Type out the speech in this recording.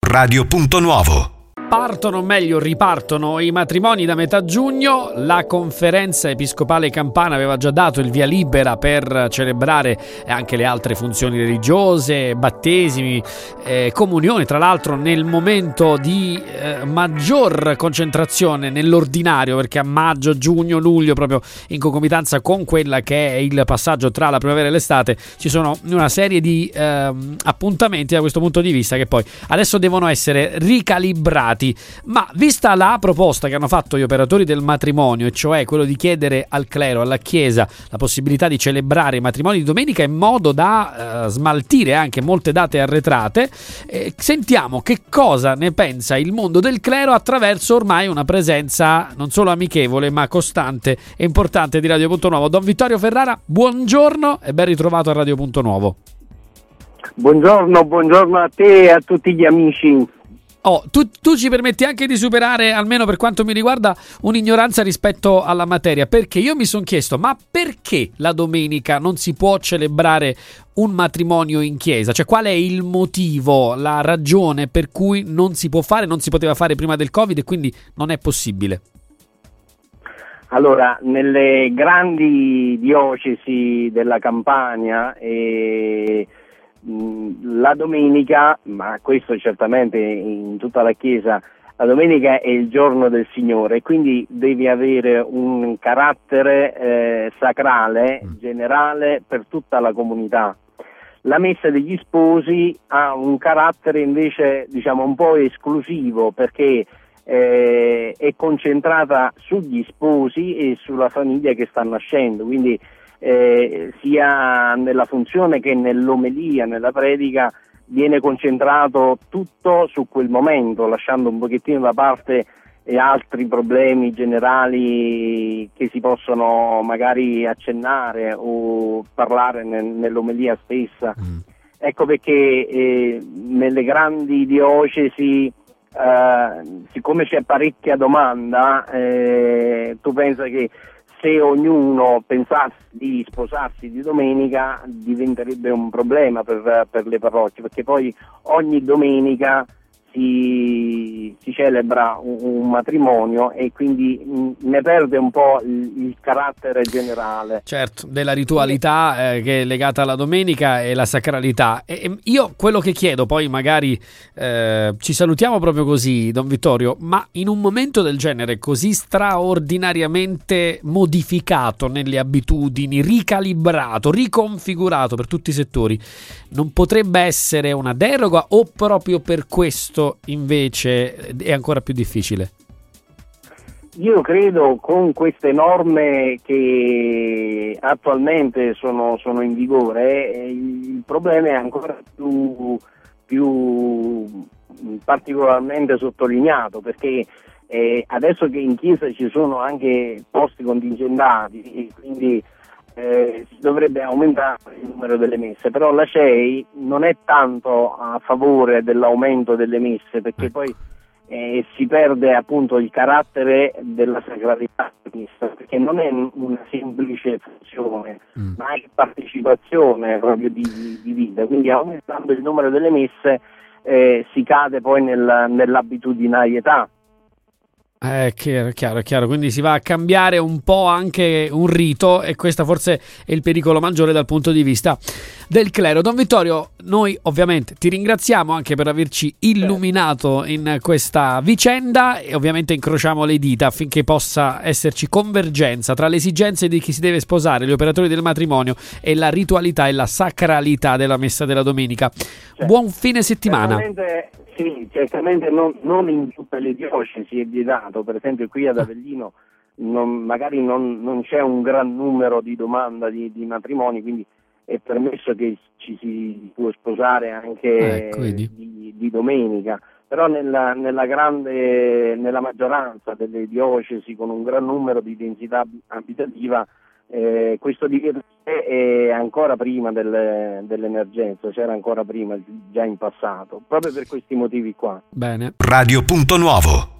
Radio Punto Nuovo. Partono, meglio ripartono i matrimoni da metà giugno. La Conferenza Episcopale Campana aveva già dato il via libera per celebrare anche le altre funzioni religiose, battesimi, comunioni, tra l'altro nel momento di maggior concentrazione nell'ordinario, perché a maggio, giugno, luglio, proprio in concomitanza con quella che è il passaggio tra la primavera e l'estate, ci sono una serie di appuntamenti da questo punto di vista che poi adesso devono essere ricalibrati. Ma vista la proposta che hanno fatto gli operatori del matrimonio, e cioè quello di chiedere al clero, alla Chiesa, la possibilità di celebrare i matrimoni di domenica in modo da smaltire anche molte date arretrate, sentiamo che cosa ne pensa il mondo del clero attraverso ormai una presenza non solo amichevole ma costante e importante di Radio Punto Nuovo. Don Vittorio Ferrara, buongiorno e ben ritrovato a Radio Punto Nuovo. Buongiorno a te e a tutti gli amici. Tu ci permetti anche di superare, almeno per quanto mi riguarda, un'ignoranza rispetto alla materia, perché io mi sono chiesto, ma perché la domenica non si può celebrare un matrimonio in chiesa? Cioè, qual è il motivo, la ragione per cui non si può fare, non si poteva fare prima del Covid e quindi non è possibile? Allora, nelle grandi diocesi della Campania la domenica, ma questo certamente in tutta la Chiesa, la domenica è il giorno del Signore, quindi devi avere un carattere sacrale, generale per tutta la comunità. La messa degli sposi ha un carattere invece, diciamo, un po' esclusivo, perché è concentrata sugli sposi e sulla famiglia che sta nascendo, quindi sia nella funzione che nell'omelia, nella predica, viene concentrato tutto su quel momento, lasciando un pochettino da parte altri problemi generali che si possono magari accennare o parlare nell'omelia stessa. Ecco perché nelle grandi diocesi, siccome c'è parecchia domanda, tu pensa che se ognuno pensasse di sposarsi di domenica diventerebbe un problema per le parrocchie, perché poi ogni domenica si celebra un matrimonio e quindi ne perde un po' il carattere generale. Certo, della ritualità che è legata alla domenica e la sacralità. E io quello che chiedo, poi magari ci salutiamo proprio così, Don Vittorio, ma in un momento del genere così straordinariamente modificato nelle abitudini, ricalibrato, riconfigurato per tutti i settori, non potrebbe essere una deroga o proprio per questo invece è ancora più difficile? Io credo con queste norme che attualmente sono in vigore il problema è ancora più particolarmente sottolineato, perché adesso che in chiesa ci sono anche posti contingentati e quindi si dovrebbe aumentare il numero delle messe, però la CEI non è tanto a favore dell'aumento delle messe, perché poi si perde appunto il carattere della sacralità della messa, perché non è una semplice funzione, ma è partecipazione proprio di vita, quindi aumentando il numero delle messe si cade poi nell'abitudinarietà. Chiaro, quindi si va a cambiare un po' anche un rito e questo forse è il pericolo maggiore dal punto di vista del clero. Don Vittorio, noi ovviamente ti ringraziamo anche per averci illuminato in questa vicenda e ovviamente incrociamo le dita affinché possa esserci convergenza tra le esigenze di chi si deve sposare, gli operatori del matrimonio e la ritualità e la sacralità della messa della domenica. Buon fine settimana. Sì, certamente non in tutte le diocesi è vietato, per esempio qui ad Avellino magari non c'è un gran numero di domanda di matrimoni, quindi è permesso che ci si può sposare anche di domenica, però nella maggioranza delle diocesi con un gran numero di densità abitativa questo divieto è ancora prima dell'emergenza, c'era ancora prima, già in passato, proprio per questi motivi qua. Bene. Radio Punto Nuovo.